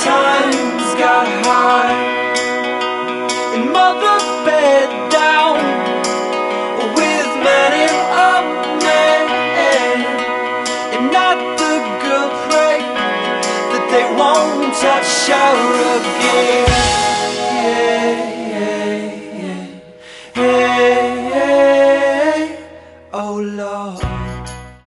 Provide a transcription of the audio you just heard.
times got hard, and mother bed down with many a man, and not the girl pray that they won't touch her again.